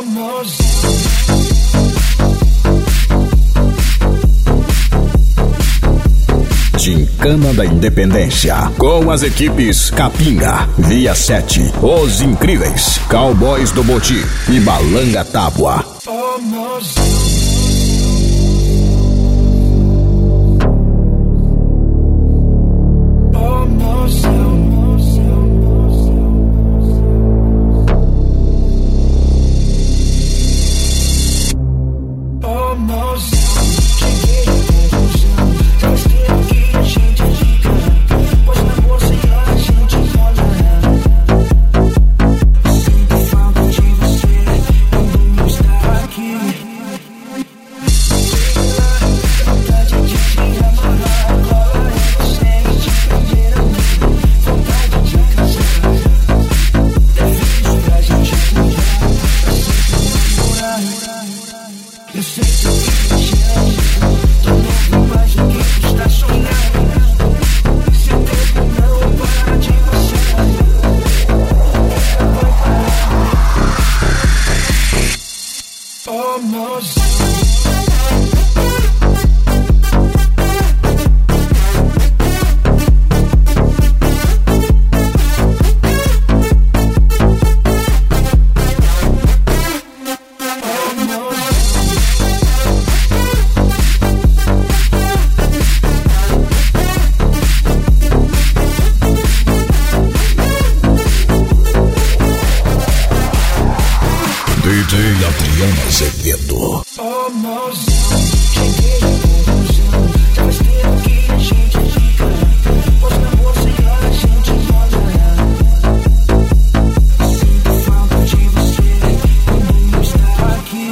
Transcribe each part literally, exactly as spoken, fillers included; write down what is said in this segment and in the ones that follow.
Gincana da Independência, com as equipes Capinha, Via sete, Os Incríveis, Cowboys do Boti e Balanga Tábua. D J Adriano Azevedo. Oh, mozão, cheguei à conclusão. Já faz tempo que a gente fica. Pois na boa sem hora a gente roda. Sinto falta de você quando não está aqui.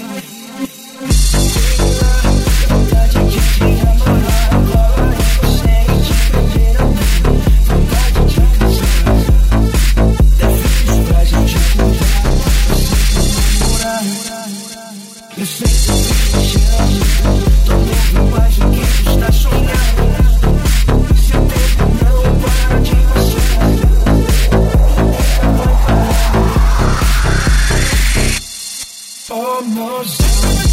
Sei lá, vontade de te amarrar. Cola em você e te prender a mim. Vontade de casar. Até filhos pra gente cuidar. Eu sei que eu te amo. Tô louco mais do que tu está sonhando. Seu tempo não para de passar. Vai parar. Oh, mozão.